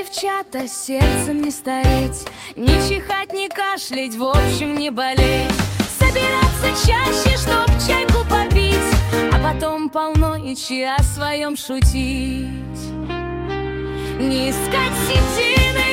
девчата, сердцем не стареть, не чихать, не кашлять, в общем не болеть. Собираться чаще, чтоб чайку попить, а потом полночи о своем шутить. Не искать седины